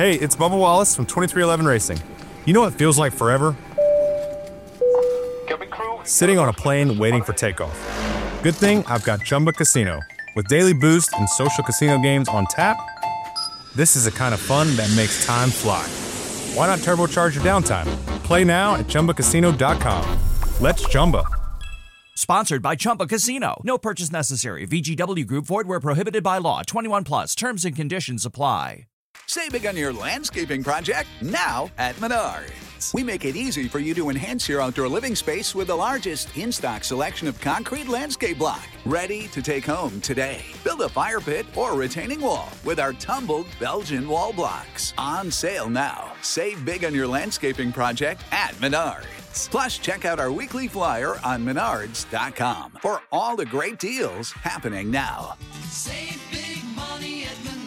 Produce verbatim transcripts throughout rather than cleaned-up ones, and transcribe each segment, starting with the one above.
Hey, it's Bubba Wallace from twenty-three eleven Racing. You know what feels like forever? Sitting on a plane waiting for takeoff. Good thing I've got Chumba Casino. With daily boost and social casino games on tap, this is the kind of fun that makes time fly. Why not turbocharge your downtime? Play now at Chumba Casino dot com. Let's Chumba. Sponsored by Chumba Casino. No purchase necessary. V G W Group. Void where prohibited by law. twenty-one plus. Terms and conditions apply. Save big on your landscaping project now at Menards. We make it easy for you to enhance your outdoor living space with the largest in-stock selection of concrete landscape block. Ready to take home today. Build a fire pit or retaining wall with our tumbled Belgian wall blocks. On sale now. Save big on your landscaping project at Menards. Plus, check out our weekly flyer on menards dot com for all the great deals happening now. Save big money at Menards.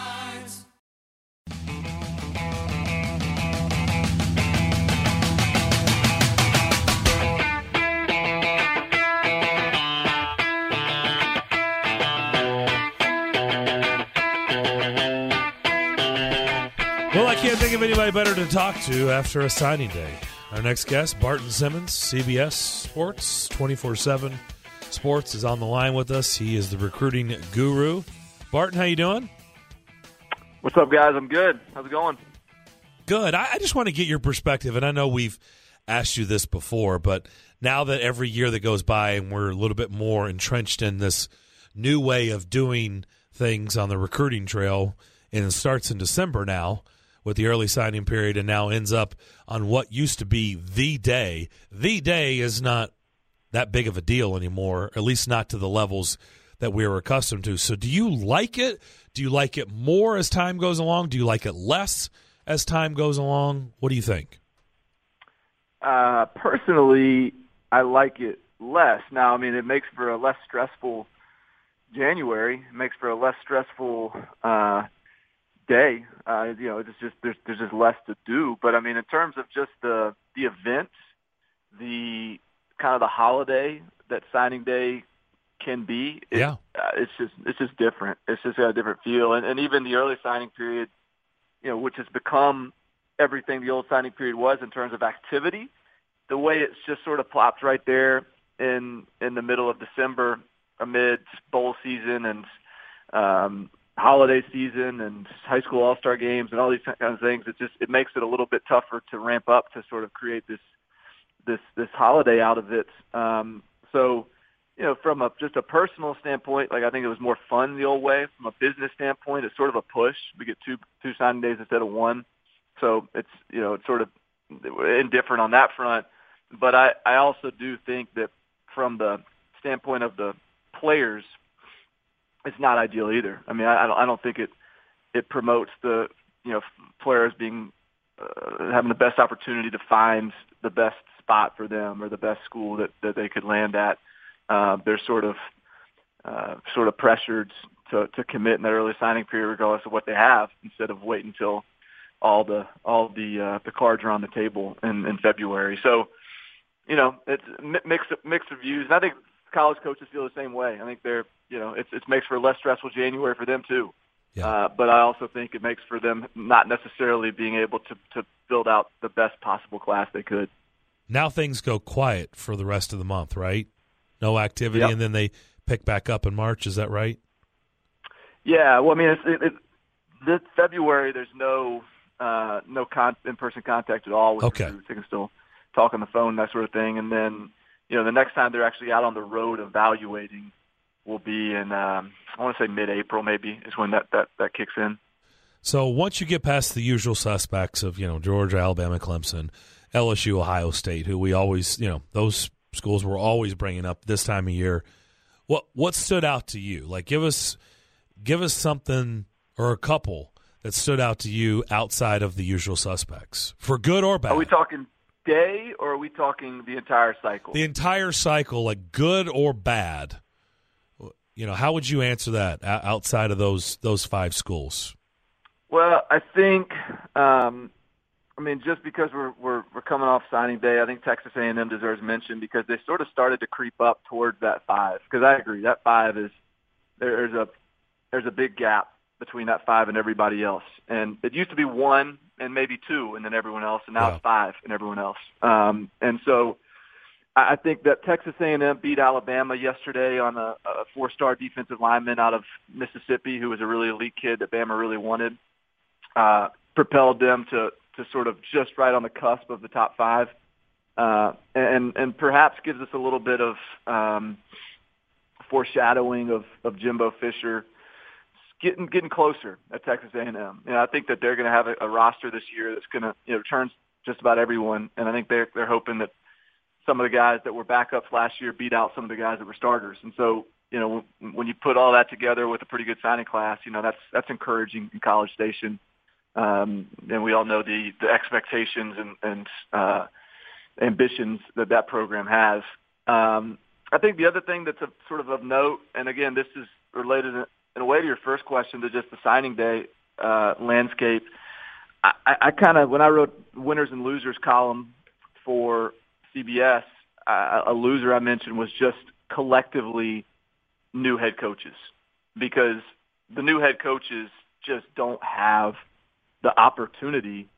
Well, I can't think of anybody better to talk to after a signing day. Our next guest, Barton Simmons, C B S Sports, twenty-four seven Sports, is on the line with us. He is the recruiting guru. Barton, how you doing? What's up, guys? I'm good. How's it going? Good. I, I just want to get your perspective, and I know we've asked you this before, but now that every year that goes by and we're a little bit more entrenched in this new way of doing things on the recruiting trail, and it starts in December now, with the early signing period, and now ends up on what used to be the day. The day is not that big of a deal anymore, at least not to the levels that we were accustomed to. So do you like it? Do you like it more as time goes along? Do you like it less as time goes along? What do you think? Uh, personally, I like it less. Now, I mean, it makes for a less stressful January. It makes for a less stressful uh day. Uh, you know, it's just there's there's just less to do. But I mean, in terms of just the the event, the kind of the holiday that signing day can be, it, yeah, uh, it's just it's just different. It's just got a different feel. And, and even the early signing period, you know, which has become everything the old signing period was in terms of activity, the way it's just sort of plopped right there in in the middle of December amid bowl season and um, holiday season and high school all-star games and all these kinds of things. It just it makes it a little bit tougher to ramp up to sort of create this this this holiday out of it. Um, so, you know, from a just a personal standpoint, like I think it was more fun the old way. From a business standpoint, it's sort of a push. We get two two signing days instead of one, so it's you know it's sort of indifferent on that front. But I I also do think that from the standpoint of the players, it's not ideal either. I mean, I, I don't, I don't think it it promotes the you know players being uh, having the best opportunity to find the best spot for them or the best school that, that they could land at. Uh, they're sort of uh, sort of pressured to, to commit in that early signing period, regardless of what they have, instead of waiting until all the all the uh, the cards are on the table in, in February. So, you know, it's mixed mixed reviews, and I think college coaches feel the same way. I think they're, you know, it's, it makes for a less stressful January for them too. Yeah. Uh, but I also think it makes for them not necessarily being able to, to build out the best possible class they could. Now things go quiet for the rest of the month, right? No activity, Yep. and then they pick back up in March. Is that right? Yeah. Well, I mean, it's, it, it, this February there's no uh, no con- in-person contact at all with Okay. recruits. They can still talk on the phone, that sort of thing, and then you know the next time they're actually out on the road evaluating will be in, um, I want to say mid-April maybe is when that, that, that kicks in. So once you get past the usual suspects of, you know, Georgia, Alabama, Clemson, L S U, Ohio State, who we always, you know, those schools we're always bringing up this time of year, what what stood out to you? Like, give us give us something or a couple that stood out to you outside of the usual suspects, for good or bad. Are we talking day or are we talking the entire cycle? The entire cycle, like good or bad. You know, how would you answer that outside of those those five schools? Well, I think, um, I mean, just because we're, we're we're coming off signing day, I think Texas A and M deserves mention because they sort of started to creep up towards that five. Because I agree, that five is there's a there's a big gap between that five and everybody else. And it used to be one and maybe two and then everyone else, and now Yeah. it's five and everyone else. Um, and so I I think that Texas A and M beat Alabama yesterday on a, a four-star defensive lineman out of Mississippi who was a really elite kid that Bama really wanted, uh, propelled them to, to sort of just right on the cusp of the top five, uh, and, and perhaps gives us a little bit of um, foreshadowing of, of Jimbo Fisher getting getting closer at Texas A and M. You know, I think that they're going to have a, a roster this year that's going to, you know, return just about everyone, and I think they're they're hoping that some of the guys that were backups last year beat out some of the guys that were starters. And so, you know, when, when you put all that together with a pretty good signing class, you know, that's that's encouraging in College Station. Um, and we all know the the expectations and and uh, ambitions that that program has. Um, I think the other thing that's a, sort of of note, and again, this is related in a way to your first question, to just the signing day uh, landscape. I, I kind of, when I wrote winners and losers column for C B S, uh, a loser I mentioned was just collectively new head coaches, because the new head coaches just don't have the opportunity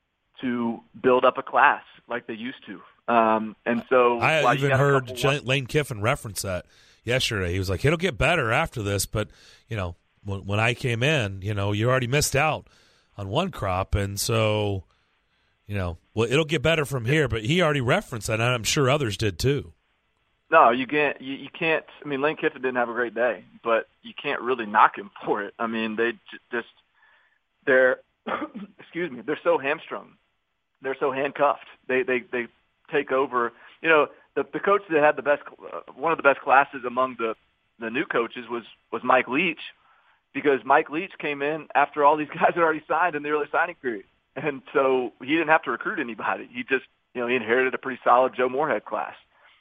to build up a class like they used to. Um, and so I even heard couple- J- Lane Kiffin reference that yesterday. He was like, it'll get better after this, but, you know, when, when I came in, you know, you already missed out on one crop, and so, you know, well, it'll get better from here, but he already referenced that, and I'm sure others did too. No, you can't. You, you can't. I mean, Lane Kiffin didn't have a great day, but you can't really knock him for it. I mean, they j- just they're excuse me. They're so hamstrung. They're so handcuffed. They they they take over. You know, the the coach that had the best, uh, one of the best classes among the the new coaches was was Mike Leach, because Mike Leach came in after all these guys had already signed in the early signing period, and so he didn't have to recruit anybody. He just, you know, he inherited a pretty solid Joe Moorhead class.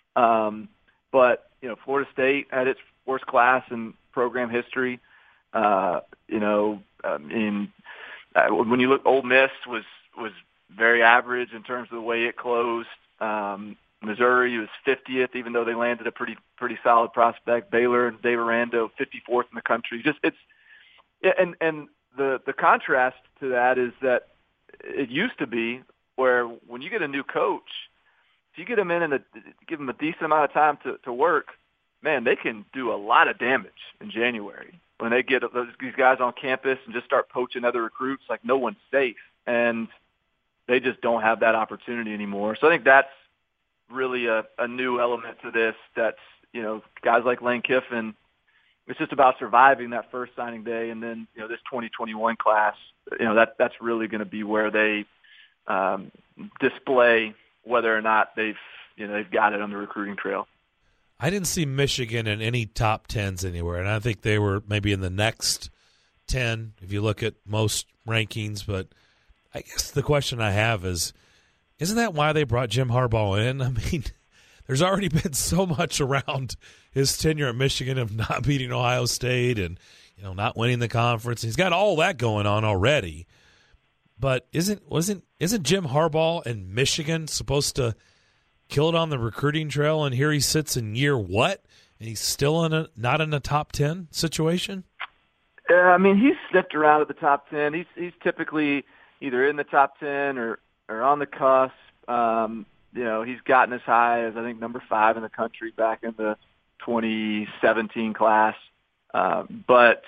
Um, But, you know, Florida State had its worst class in program history. Uh, you know, I mean, uh, when you look, Ole Miss was was very average in terms of the way it closed. Um, Missouri was fiftieth, even though they landed a pretty pretty solid prospect. Baylor, Dave Aranda, fifty-fourth in the country. Just it's and and the the contrast to that is that it used to be where when you get a new coach, if you get them in and a, give them a decent amount of time to, to work, man, they can do a lot of damage in January when they get those, these guys on campus and just start poaching other recruits like no one's safe. And they just don't have that opportunity anymore. So I think that's really a, a new element to this. That's, you know, guys like Lane Kiffin, it's just about surviving that first signing day. And then, you know, this twenty twenty-one class, you know, that that's really going to be where they um, display whether or not they've, you know, they've got it on the recruiting trail. I didn't see Michigan in any top tens anywhere, and I think they were maybe in the next ten if you look at most rankings. But I guess the question I have is, isn't that why they brought Jim Harbaugh in? I mean, there's already been so much around his tenure at Michigan of not beating Ohio State and, you know, not winning the conference. He's got all that going on already. But isn't wasn't isn't Jim Harbaugh and Michigan supposed to kill it on the recruiting trail? And here he sits in year what, and he's still in a not in a top ten situation. Yeah, I mean, he's sniffed around at the top ten. He's he's typically either in the top ten or or on the cusp. Um, you know, he's gotten as high as I think number five in the country back in the twenty seventeen class. Uh, but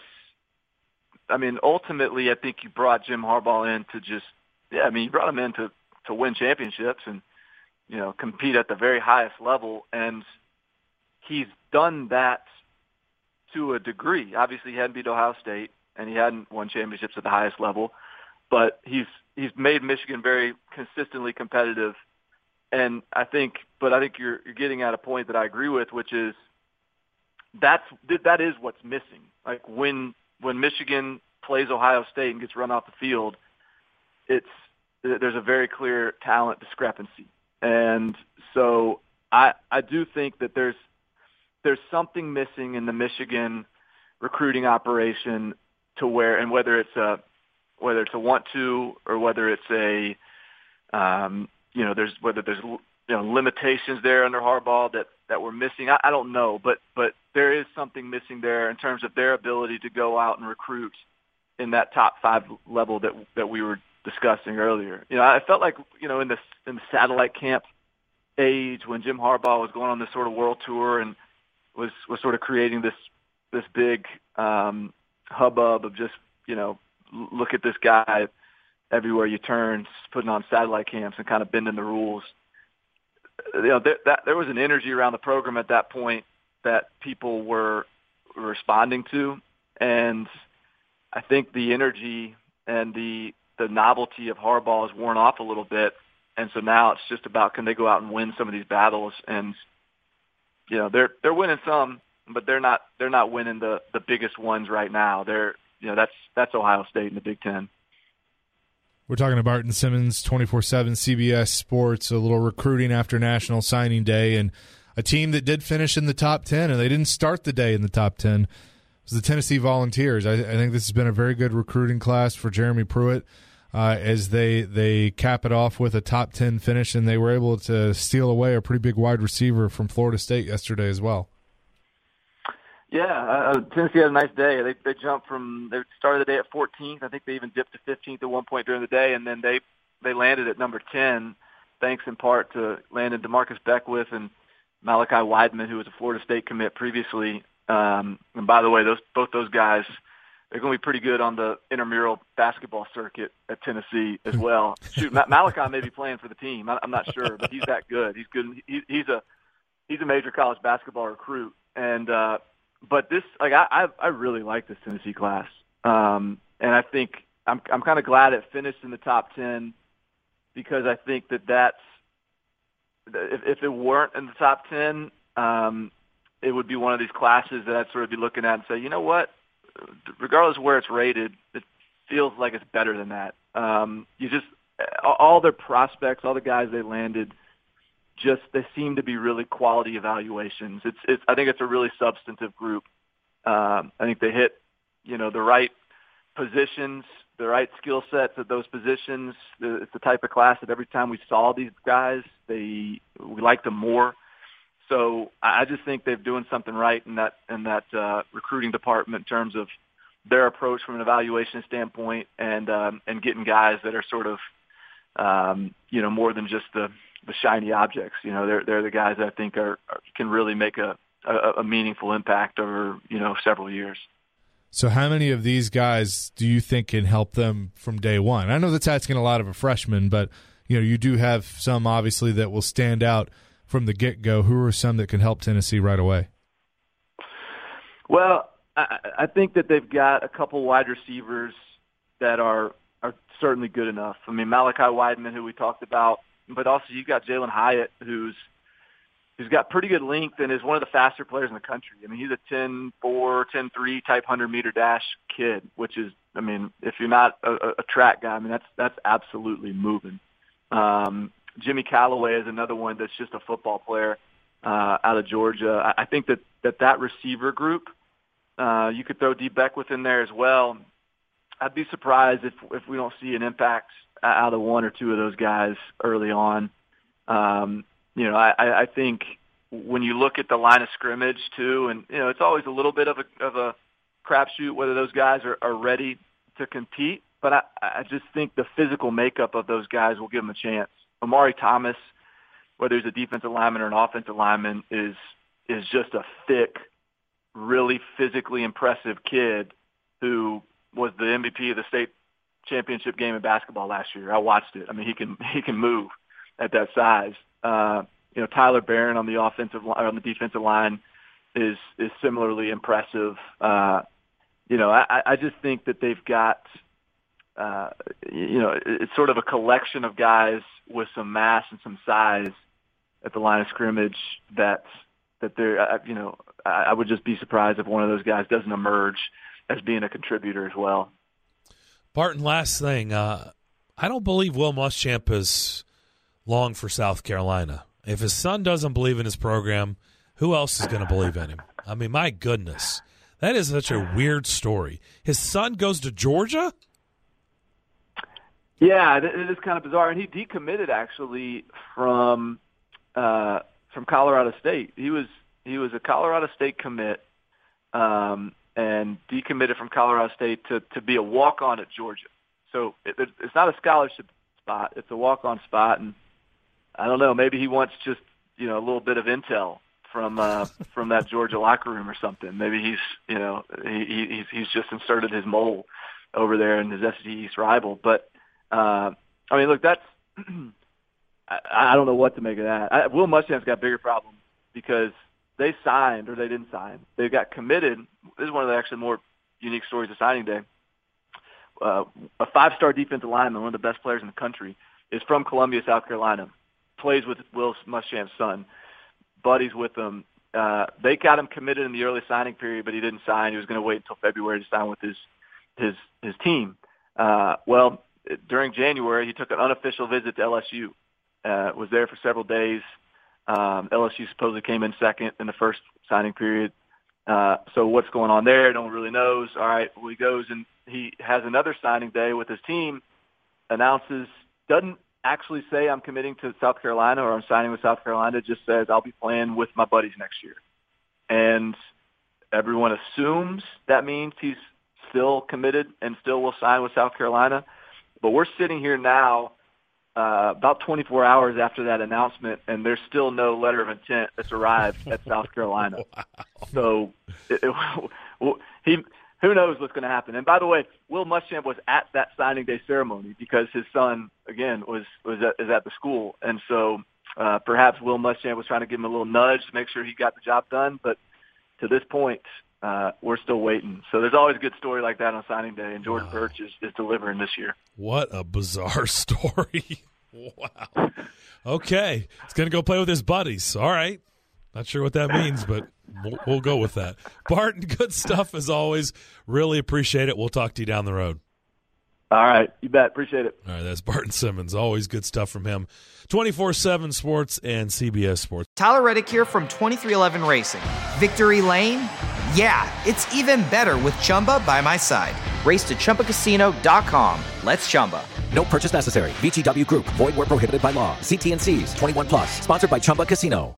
I mean, ultimately, I think you brought Jim Harbaugh in to just, yeah, I mean, you brought him in to, to win championships and, you know, compete at the very highest level. And he's done that to a degree. Obviously, he hadn't beat Ohio State and he hadn't won championships at the highest level, but he's, he's made Michigan very consistently competitive. And I think, but I think you're, you're getting at a point that I agree with, which is that's, that is what's missing. Like when, when Michigan plays Ohio State and gets run off the field, it's there's a very clear talent discrepancy. And so I I do think that there's there's something missing in the Michigan recruiting operation to where, and whether it's a whether it's a want to or whether it's a um, you know there's whether there's you know limitations there under Harbaugh that that we're missing. I, I don't know, but but there is something missing there in terms of their ability to go out and recruit in that top five level that that we were discussing earlier. You know, I felt like, you know, in the in the satellite camp age when Jim Harbaugh was going on this sort of world tour and was was sort of creating this this big um, hubbub of just, you know, look at this guy everywhere you turn, putting on satellite camps and kind of bending the rules. You know, there, that, there was an energy around the program at that point that people were responding to, and I think the energy and the the novelty of Harbaugh has worn off a little bit, and so now it's just about can they go out and win some of these battles, and you know they're they're winning some, but they're not they're not winning the the biggest ones right now. They're you know that's that's Ohio State in the Big Ten. We're talking to Barton Simmons, twenty-four seven C B S Sports, a little recruiting after National Signing Day, and a team that did finish in the top ten, and they didn't start the day in the top ten. It was the Tennessee Volunteers. I, I think this has been a very good recruiting class for Jeremy Pruitt uh, as they they cap it off with a top ten finish, and they were able to steal away a pretty big wide receiver from Florida State yesterday as well. Yeah, uh, Tennessee had a nice day. They they jumped from they started the day at fourteenth. I think they even dipped to fifteenth at one point during the day, and then they they landed at number ten, thanks in part to landing DeMarcus Beckwith and Malachi Weidman, who was a Florida State commit previously. Um, and by the way, those both those guys they're going to be pretty good on the intramural basketball circuit at Tennessee as well. Shoot, Ma- Malachi may be playing for the team. I, I'm not sure, but he's that good. He's good. He, he's a he's a major college basketball recruit, and. Uh, But this, like, I, I, I really like this Tennessee class, um, and I think I'm, I'm kind of glad it finished in the top ten because I think that that's, if, if it weren't in the top ten, um, it would be one of these classes that I'd sort of be looking at and say, you know what, regardless of where it's rated, it feels like it's better than that. Um, you just, all their prospects, all the guys they landed. Just they seem to be really quality evaluations. It's, it's I think it's a really substantive group. Um, I think they hit, you know, the right positions, the right skill sets at those positions. It's the type of class that every time we saw these guys, they we liked them more. So I just think they're doing something right in that in that uh, recruiting department in terms of their approach from an evaluation standpoint and um, and getting guys that are sort of, um, you know, more than just the the shiny objects. You know, they're they're the guys that I think are, are can really make a, a, a meaningful impact over, you know, several years. So how many of these guys do you think can help them from day one? I know that's asking a lot of a freshman, but you know, you do have some obviously that will stand out from the get-go. Who are some that can help Tennessee right away? Well, I, I think that they've got a couple wide receivers that are are certainly good enough. I mean, Malachi Weidman, who we talked about, but also you've got Jalen Hyatt, who's who's got pretty good length and is one of the faster players in the country. I mean, he's a ten four, ten three type hundred-meter dash kid, which is, I mean, if you're not a, a track guy, I mean, that's that's absolutely moving. Um, Jimmy Callaway is another one that's just a football player uh, out of Georgia. I, I think that, that that receiver group, uh, you could throw D. Beckwith in there as well. I'd be surprised if if we don't see an impact out of one or two of those guys early on. Um, you know, I, I think when you look at the line of scrimmage too, and you know, it's always a little bit of a of a crapshoot whether those guys are, are ready to compete. But I, I just think the physical makeup of those guys will give them a chance. Amari Thomas, whether he's a defensive lineman or an offensive lineman, is is just a thick, really physically impressive kid who was the M V P of the state championship game in basketball last year. I watched it. I mean, he can he can move at that size. Uh, you know, Tyler Barron on the offensive line, on the defensive line is is similarly impressive. Uh, you know, I, I just think that they've got, uh, you know, it's sort of a collection of guys with some mass and some size at the line of scrimmage that that they're, you know, I would just be surprised if one of those guys doesn't emerge as being a contributor as well. Barton, last thing. Uh, I don't believe Will Muschamp is long for South Carolina. If his son doesn't believe in his program, who else is going to believe in him? I mean, my goodness. That is such a weird story. His son goes to Georgia? Yeah, it is kind of bizarre. And he decommitted, actually, from uh, from Colorado State. He was he was a Colorado State commit. Um and decommitted from Colorado State to, to be a walk-on at Georgia. So it, it's not a scholarship spot. It's a walk-on spot. And I don't know, maybe he wants just, you know, a little bit of intel from uh, from that Georgia locker room or something. Maybe he's, you know, he, he's, he's just inserted his mole over there in his S E C East rival. But, uh, I mean, look, that's I, I don't know what to make of that. I, Will Muschamp's got bigger problems because they signed or they didn't sign. They got committed. This is one of the actually more unique stories of signing day. Uh, a five-star defensive lineman, one of the best players in the country, is from Columbia, South Carolina, plays with Will Muschamp's son, buddies with him. Uh, they got him committed in the early signing period, but he didn't sign. He was going to wait until February to sign with his his his team. Uh, well, during January, he took an unofficial visit to L S U, uh, was there for several days. Um, L S U supposedly came in second in the first signing period. Uh, so what's going on there? No one really knows. All right, well, he goes and he has another signing day with his team, announces, doesn't actually say I'm committing to South Carolina or I'm signing with South Carolina, just says I'll be playing with my buddies next year. And everyone assumes that means he's still committed and still will sign with South Carolina. But we're sitting here now uh, about twenty-four hours after that announcement, and there's still no letter of intent that's arrived at South Carolina. Wow. So it, it, he who knows what's going to happen. And by the way, Will Muschamp was at that signing day ceremony because his son, again, was, was at, is at the school. And so uh, perhaps Will Muschamp was trying to give him a little nudge to make sure he got the job done. But to this point, uh, we're still waiting. So there's always a good story like that on signing day, and Jordan wow. Burch is, is delivering this year. What a bizarre story. Wow. Okay. He's going to go play with his buddies. All right. Not sure what that means, but we'll, we'll go with that. Barton, good stuff as always. Really appreciate it. We'll talk to you down the road. All right. You bet. Appreciate it. All right. That's Barton Simmons. Always good stuff from him. twenty-four seven Sports and C B S Sports. Tyler Reddick here from twenty-three eleven Racing. Victory Lane? Yeah, it's even better with Chumba by my side. Race to Chumba Casino dot com. Let's Chumba. No purchase necessary. V G W Group. Void where prohibited by law. See T and C's. twenty-one plus. Sponsored by Chumba Casino.